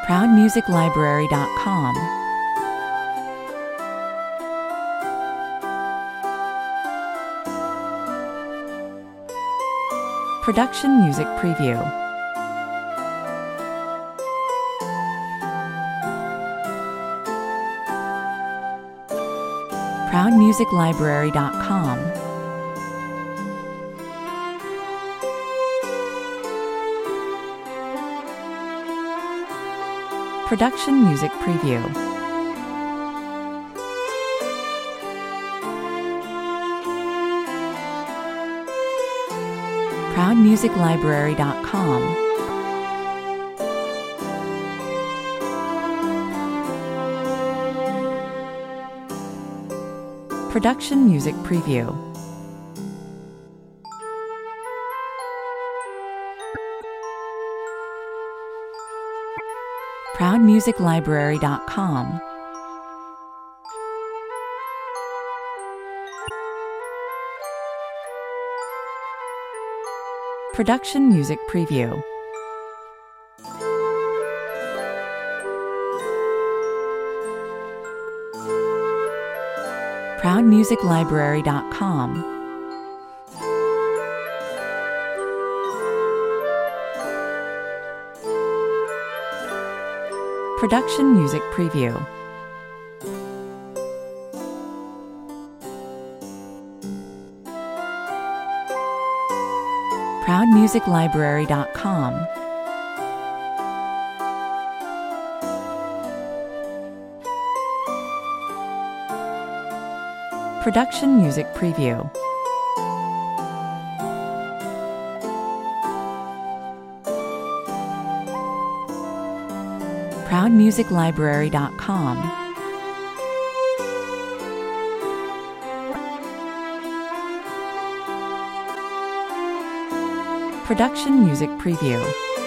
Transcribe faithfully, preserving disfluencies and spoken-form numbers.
proud music library dot com. Production Music Preview. proud music library dot com. Production Music Preview. proud music library dot com. Production Music Preview. proud music library dot com. Production Music Preview. proud music library dot com. Production Music Preview. proud music library dot com. Production Music Preview. proud music library dot com. Production Music Preview.